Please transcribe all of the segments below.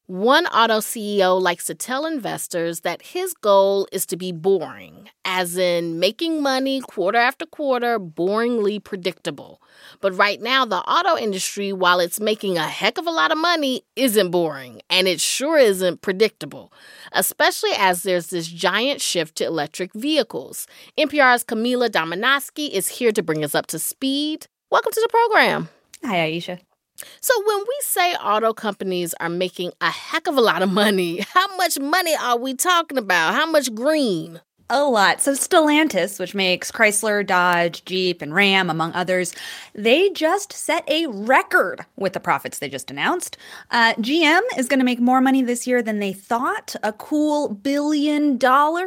One auto CEO likes to tell investors that his goal is to be boring, as in making money quarter after quarter, boringly predictable. But right now, the auto industry, while it's making a heck of a lot of money, isn't boring, and it sure isn't predictable, especially as there's this giant shift to electric vehicles. NPR's Camila Domonoske is here to bring us up to speed. Welcome to the program. Hi, Aisha. So when we say auto companies are making a heck of a lot of money, how much money are we talking about? How much green? A lot. So Stellantis, which makes Chrysler, Dodge, Jeep, and Ram, among others, they just set a record with the profits they just announced. GM is going to make more money this year than they thought, a cool $1 billion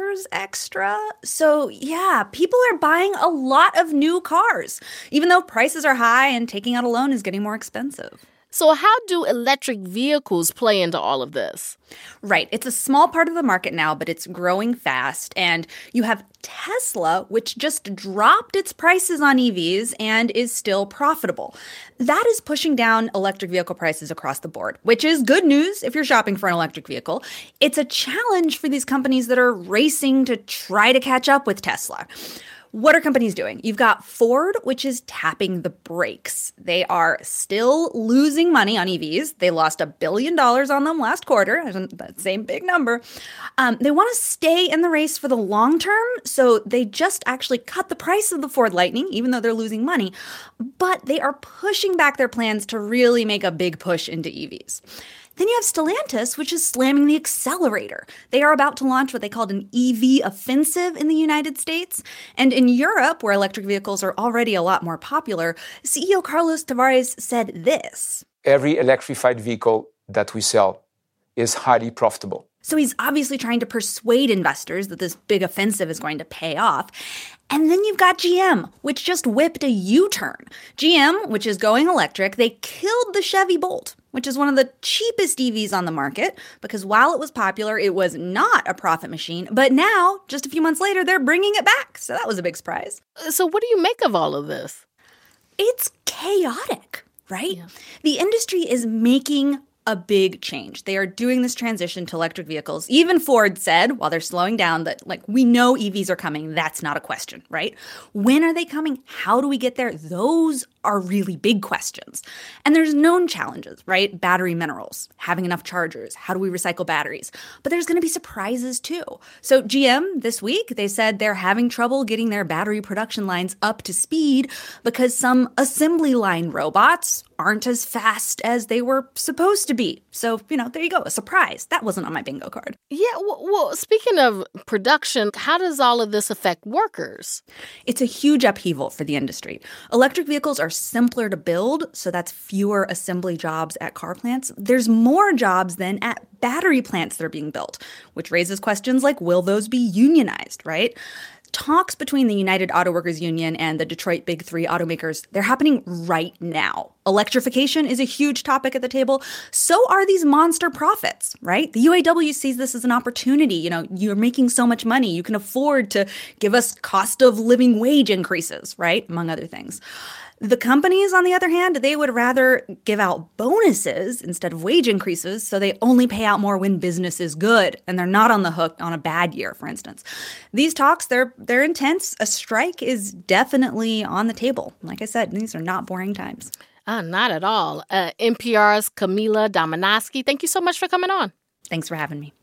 extra. So yeah, people are buying a lot of new cars, even though prices are high and taking out a loan is getting more expensive. So how do electric vehicles play into all of this? Right. It's a small part of the market now, but it's growing fast. And you have Tesla, which just dropped its prices on EVs and is still profitable. That is pushing down electric vehicle prices across the board, which is good news if you're shopping for an electric vehicle. It's a challenge for these companies that are racing to try to catch up with Tesla. What are companies doing? You've got Ford, which is tapping the brakes. They are still losing money on EVs. They lost $1 billion on them last quarter, that same big number. They want to stay in the race for the long term, so they just actually cut the price of the Ford Lightning, even though they're losing money. But they are pushing back their plans to really make a big push into EVs. Then you have Stellantis, which is slamming the accelerator. They are about to launch what they called an EV offensive in the United States. And in Europe, where electric vehicles are already a lot more popular, CEO Carlos Tavares said this. Every electrified vehicle that we sell is highly profitable. So he's obviously trying to persuade investors that this big offensive is going to pay off. And then you've got GM, which just whipped a U-turn. GM, which is going electric, they killed the Chevy Bolt, which is one of the cheapest EVs on the market, because while it was popular, it was not a profit machine. But now, just a few months later, they're bringing it back. So that was a big surprise. So what do you make of all of this? It's chaotic, right? Yeah. The industry is making a big change. They are doing this transition to electric vehicles. Even Ford said, while they're slowing down, that we know EVs are coming. That's not a question, right? When are they coming? How do we get there? Those are really big questions. And there's known challenges, right? Battery minerals, having enough chargers. How do we recycle batteries? But there's going to be surprises too. So GM this week, they said they're having trouble getting their battery production lines up to speed because some assembly line robots aren't as fast as they were supposed to be. So, there you go. A surprise. That wasn't on my bingo card. Yeah, well, speaking of production, how does all of this affect workers? It's a huge upheaval for the industry. Electric vehicles are simpler to build, so that's fewer assembly jobs at car plants. There's more jobs than at battery plants that are being built, which raises questions like, will those be unionized, right? Talks between the United Auto Workers Union and the Detroit Big Three automakers, they're happening right now. Electrification is a huge topic at the table. So are these monster profits, right? The UAW sees this as an opportunity. You're making so much money. You can afford to give us cost of living wage increases, right? Among other things. The companies, on the other hand, they would rather give out bonuses instead of wage increases, so they only pay out more when business is good, and they're not on the hook on a bad year, for instance. These talks, they're intense. A strike is definitely on the table. Like I said, these are not boring times. Not at all. NPR's Camila Domonoske, thank you so much for coming on. Thanks for having me.